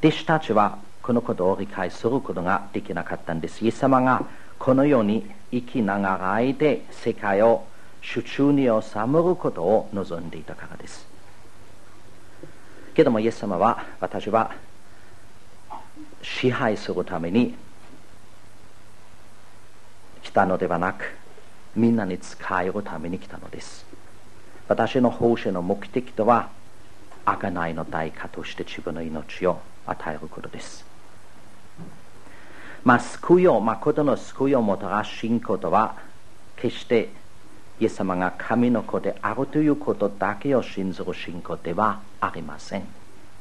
弟子たちはこのことを理解することができなかったんです。イエス様がこの世に生きながらえて世界を手中に収めることを望んでいたからです。けどもイエス様は、私は支配するために来たのではなく、みんなに仕えるために来たのです。私の奉仕の目的とは、贖いの代価として自分の命を与えることです。救いを、誠の救いをもたらす信仰とは、決してイエス様が神の子であるということだけを信ずる信仰ではありません。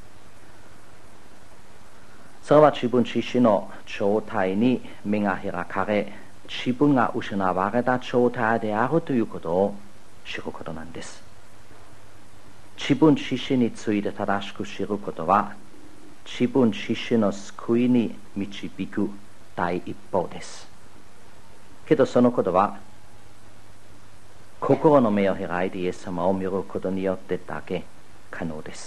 それは自分自身の状態に目が開かれ、自分が失われた状態であるということを知ることなんです。自分自身について正しく知ることは、自分自身の救いに導く第一歩です。けどそのことは、心の目を開いてイエス様を見ることによってだけ可能です。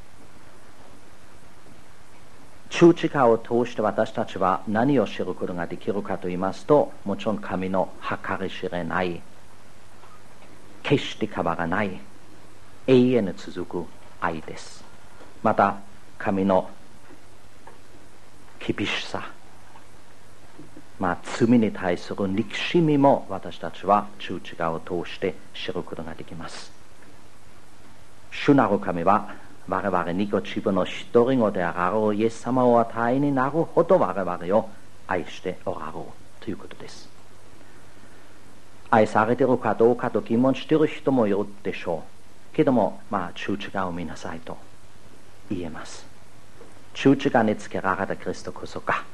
十字架を通して私たちは何を知ることができるかと言いますと、もちろん神の計り知れない、決して変わらない永遠に続く愛です。また神の厳しさ、罪に対する憎しみも私たちは十字架を通して知ることができます。主なる神は我々にご自分の一人子であるイエス様を与えになるほど我々を愛しておられるということです。愛されているかどうかと疑問している人もいるでしょうけども、十字架を見なさいと言えます。十字架につけられたキリストこそが、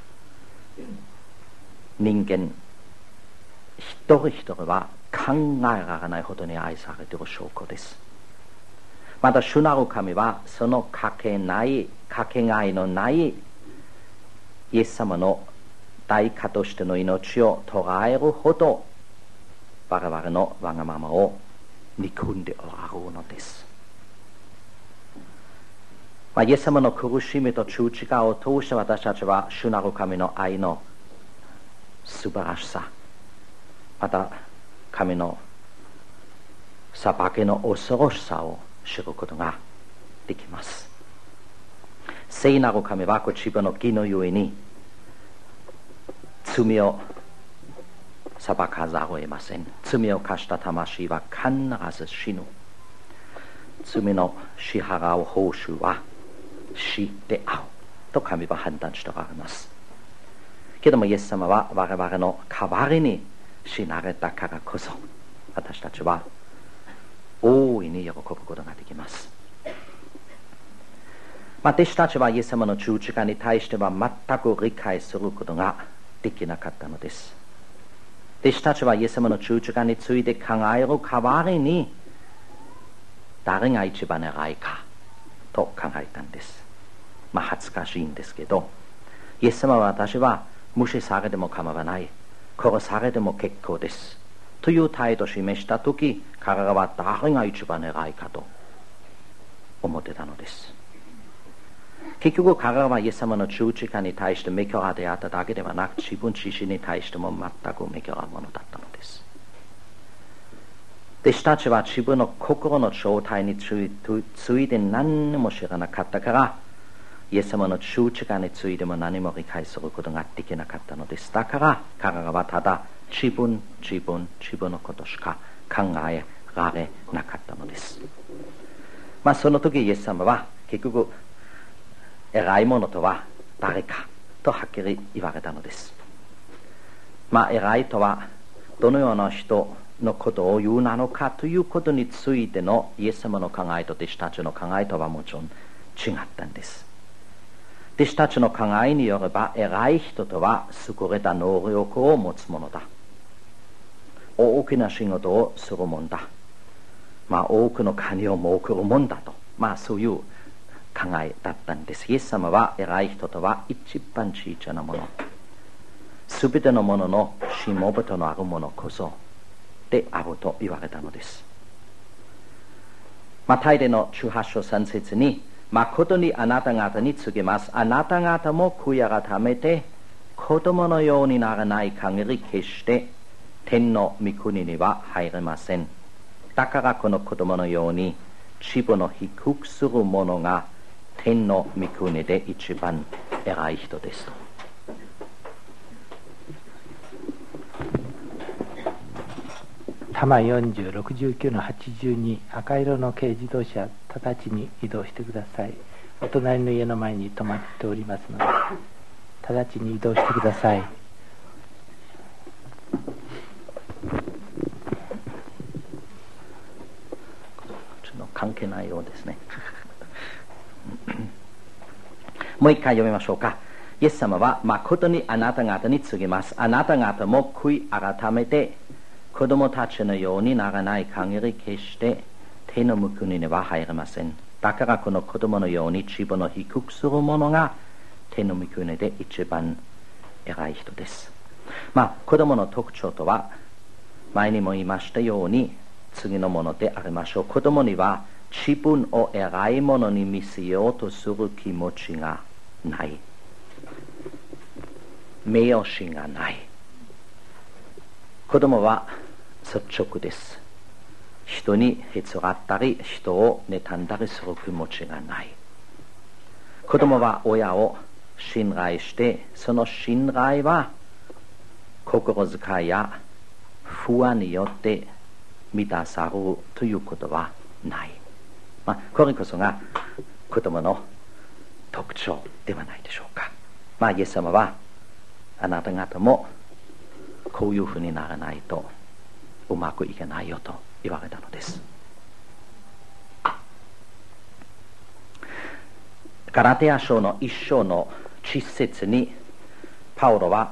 人間一人一人は考えられないほどに愛されている証拠です。また主なる神はそのかけがえのないイエス様の代価としての命を捉えるほど我々のわがままを憎んでおられるのです。イエス様の苦しみと十字架を通して私たちは主なる神の愛の素晴らしさ、また神の裁きの恐ろしさを知ることができます。聖なる神はご自分の義のゆえに罪を裁かざるを得ません。罪を犯した魂は必ず死ぬ。罪の支払う報酬は死であると神は判断しておられます。けどもイエス様は我々の代わりに死なれたからこそ、私たちは大いに喜ぶことができます。弟子たちはイエス様の十字架に対しては全く理解することができなかったのです。弟子たちはイエス様の十字架について考える代わりに、誰が一番偉いかと考えたんです。恥ずかしいんですけど、イエス様は私は無視されても構わない、殺されても結構ですという態度を示したとき、彼らは誰が一番偉いかと思ってたのです。結局彼らはイエス様の十字架に対して目からであっただけではなく、自分自身に対しても全く目からものだったのです。弟子たちは自分の心の状態について何も知らなかったから、イエス様の十字架についても何も理解することができなかったのです。だから彼らはただ自分のことしか考えられなかったのです。その時イエス様は結局偉い者とは誰かとはっきり言われたのです。偉いとはどのような人のことを言うなのかということについてのイエス様の考えと弟子たちの考えとはもちろん違ったんです。弟子たちの考えによれば、偉い人とは優れた能力を持つ者だ、大きな仕事をするもんだ、多くの金を儲けるもんだと、そういう考えだったんです。イエス様は偉い人とは一番小さなもの、すべてのもののしもべとのあるものこそであると言われたのです。マタイでの18章3節に、 誠にあなた方に告げます。あなた方も悔い改めて子供のようにならない限り決して天の御国には入れません。だからこの子供のように自分を低くする者が天の御国で一番偉い人ですと。 多摩40、69の82、赤色の軽自動車、直ちに移動してください。お隣の家の前に止まっておりますので、直ちに移動してください。 関係ないようですね。もう一回読みましょうか。イエス様は誠にあなた方に告げます。あなた方も悔い改めて子供たちのようにならない限り決して天の御国には入れません。だからこの子供のように自分を低くする者が天の御国で一番偉い人です。子供の特徴とは前にも言いましたように次のものでありましょう。子供には自分を偉いものに見せようとする気持ちがない。名誉心がない。子供は率直です。人にへつらったり人を妬んだりする気持ちがない。子供は親を信頼して、その信頼は心遣いや不安によって満たされるということはない。これこそが子供の特徴ではないでしょうか。イエス様はあなた方もこういうふうにならないとうまくいけないよと言われたのです。ガラテヤ書の1章の10節にパウロは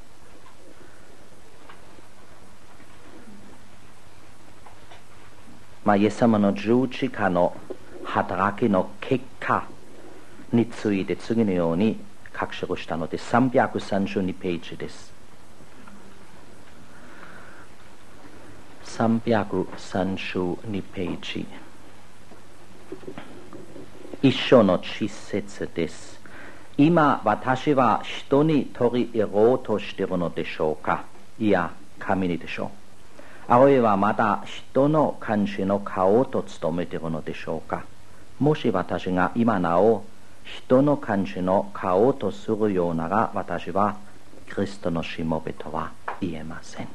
イエス様の十字架の働きの結果について次のように書き記したので、332ページです。332ページ、一章の10節です。今私は人に取り入ろうとしているのでしょうか。いや神にでしょう。あるいはまだ人の監視の顔と務めているのでしょうか。もし私が今なお人の監視の顔とするようなら、私はキリストのしもべとは言えません。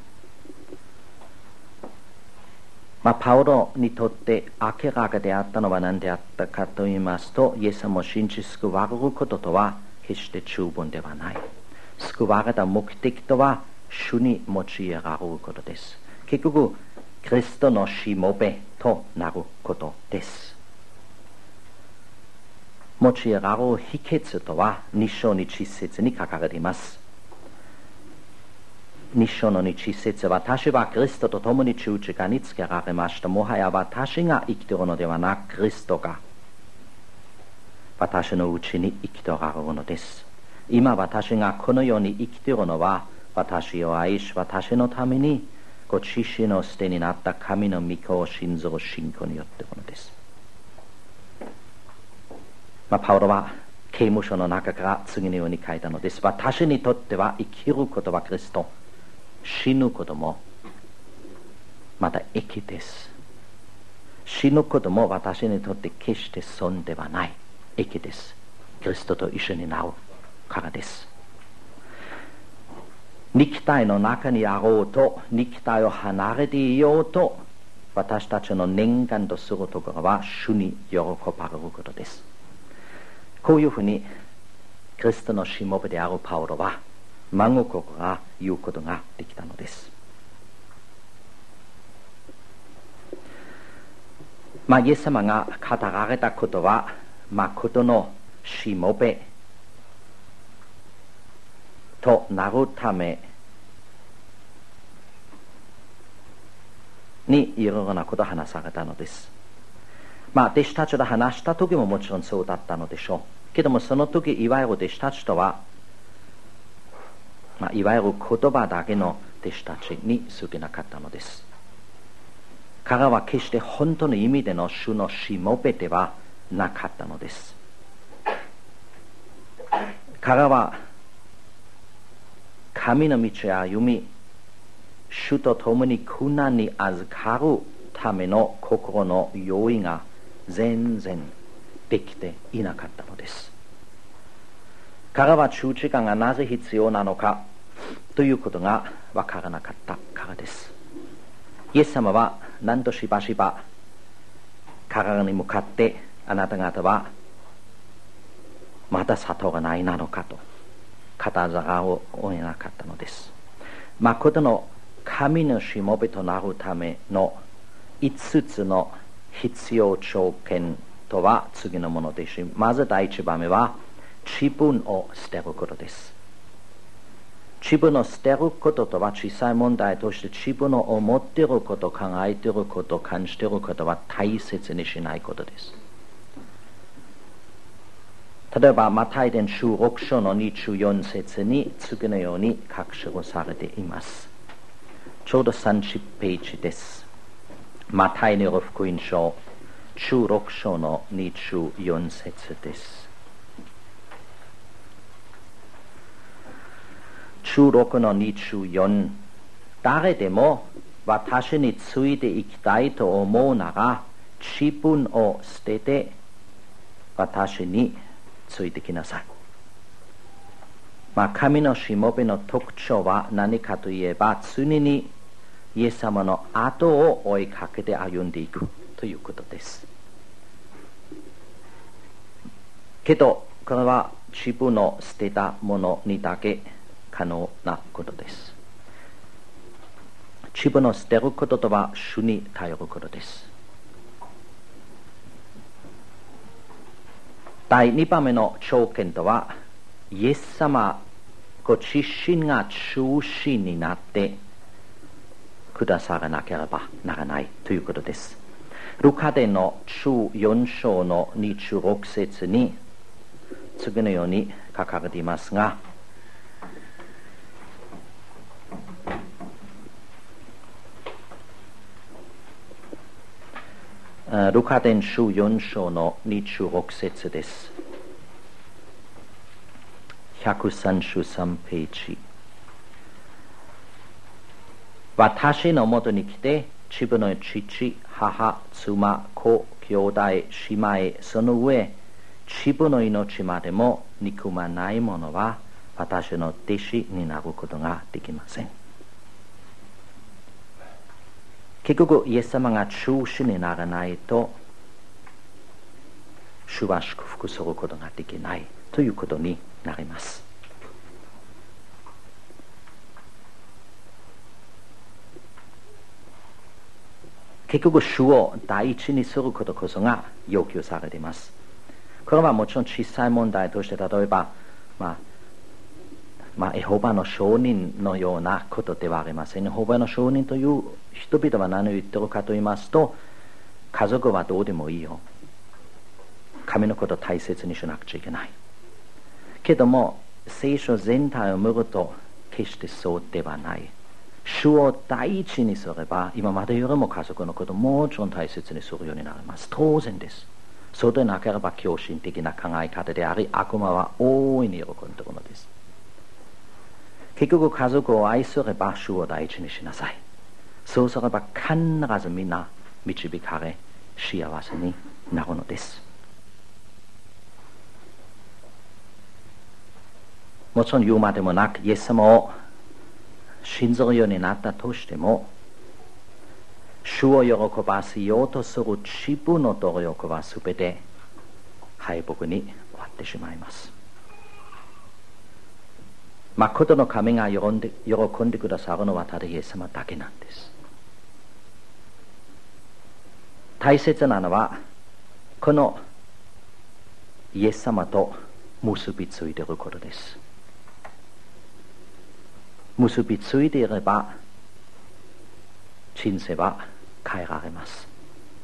パウロにとって明らかであったのは何であったかと言いますと、イエス様を信じ救われることとは決して十分ではない。救われた目的とは主に用いられることです。結局キリストのしもべとなることです。用いられる秘訣とは2章の10節に書かれています。2章の10節、私はキリストと共に十字架につけられました。もはや私が生きているのではなく、キリストが私のうちに生きておられるのです。今私がこの世に生きているのは、私を愛し私のためにご自身の捨てになった神の御子を信ずる信仰によっているのです。パウロは刑務所の中から次のように書いたのです。私にとっては生きることはキリスト、死ぬこともまた益です。死ぬことも私にとって決して損ではない、益です。キリストと一緒になるからです。肉体の中にあろうと、肉体を離れていようと、私たちの念願とするところは主に喜ばれることです。こういうふうにキリストのしもべであるパウロは真心から言うことができたのです。イエス様が語られたことは誠のしもべとなるためにいろいろなことを話されたのです。弟子たちと話した時ももちろんそうだったのでしょうけども、その時いわゆる弟子たちとは、いわゆる言葉だけの弟子たちに過ぎなかったのです。彼は決して本当の意味での主のしもべではなかったのです。彼は神の道を歩み、主と共に苦難に預かるための心の用意が全然できていなかったのです。彼は十字架がなぜ必要なのかということがわからなかったからです。イエス様は何としばしば彼らに向かって、あなた方はまだ悟らないなのかと語らを得なかったのです。誠の神のしもべとなるための5つの必要条件とは次のものですし、まず第一番目は自分を捨てることです。自分を捨てることとは、小さい問題として自分の思っていること、考えていること、感じていることは大切にしないことです。例えばマタイ伝16章の24節に次のように書き記されています。ちょうど30ページです。マタイによる福音書16章の24節です。16の24、誰でも私についていきたいと思うなら、自分を捨てて私についてきなさい。神のしもべの特徴は何かといえば、常にイエス様の後を追いかけて歩んでいくということです。けどこれは自分を捨てたものにだけ可能なことです。自分を捨てることとは主に頼ることです。第2番目の条件とは、イエス様ご自身が中心になってくださらなければならないということです。ルカ伝の14章の26節に次のように書かれていますが、ルカ伝14章の26節です。133ページ。私のもとに来て、自分の父、母、妻、子、兄弟、姉妹、その上、自分の命までも憎まない者は、私の弟子になることができません。結局、イエス様が中心にならないと、主は祝福することができないということになります。結局、主を第一にすることこそが要求されています。これはもちろん小さい問題として、例えば、エホバの証人のようなことではありません。エホバの証人という人々は何を言っているかと言いますと、家族はどうでもいいよ。神のことを大切にしなくちゃいけない。けども、聖書全体を見ると、決してそうではない。主を第一にすれば、今までよりも家族のことをもちろん大切にするようになります。当然です。そうでなければ狂信的な考え方であり、悪魔は大いに喜んでいるのです。結局、家族を愛すれば主を第一にしなさい。そうすれば必ずみんな導かれ幸せになるのです。もちろん言うまでもなく、イエス様を信ずるようになったとしても、主を喜ばせようとする自分の努力はすべて敗北に終わってしまいます。誠の神が喜んでくださるのはただイエス様だけなんです。大切なのは、このイエス様と結びついていることです。結びついていれば、人生は変えられます。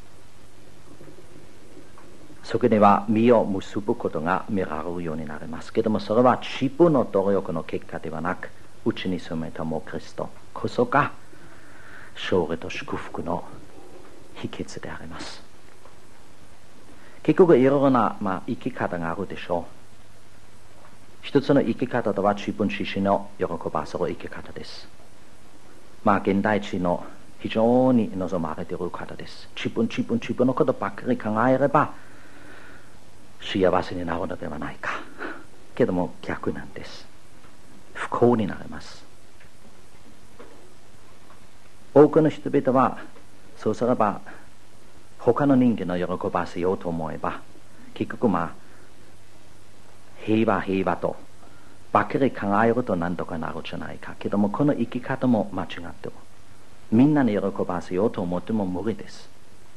そこでは実を結ぶことが見られるようになりますけども、それは自分の努力の結果ではなく、うちに住めたもうキリストこそが勝利と祝福の秘訣であります。 結局いろいろな、生き方があるでしょう。一つの生き方とは自分自身の喜ばせる生き方です。現代人の非常に望まれている方です。自分のことばっかり考えれば幸せになるのではないか。けども逆なんです。不幸になります。多くの人々はそうすれば他の人間を喜ばせようと思えば結局平和とばっかり考えると何とかなるじゃないか。けどもこの生き方も間違ってる。みんなに喜ばせようと思っても無理です。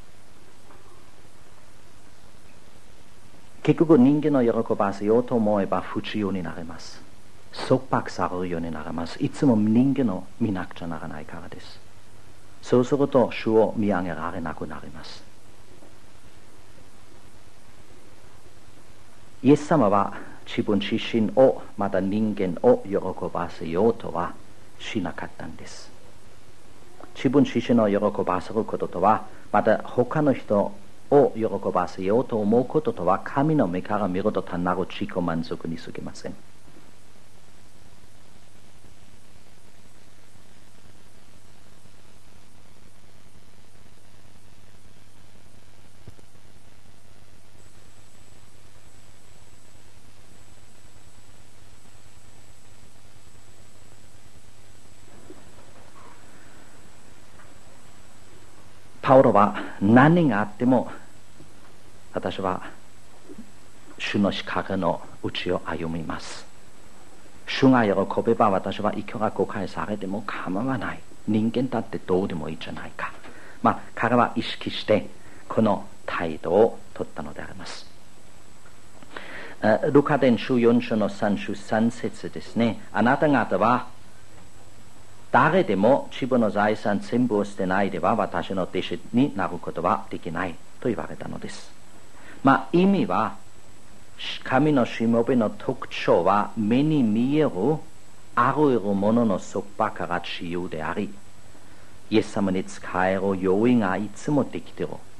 結局人間を喜ばせようと思えば不自由になります。束縛されるようになります。いつも人間を見なくちゃならないからです。そうすると主を見上げられなくなります。イエス様は自分自身をまた人間を喜ばせようとはしなかったんです。自分自身を喜ばせることとはまた他の人を喜ばせようと思うこととは神の目から見ると単なる自己満足に過ぎません。パウロは何があっても私は主の仕掛けのうちを歩みます。主が喜べば私はいくら誤解されても構わない。人間だってどうでもいいじゃないか。彼は意識してこの態度を取ったのであります。ルカ伝書4章の3章3節ですね。あなた方は誰でも自分の財産全部を捨てないでは私の弟子になることはできないと言われたのです。意味は神のしもべの特徴は目に見えるあらゆるものの束縛から自由であり、イエス様に仕える用意がいつもできている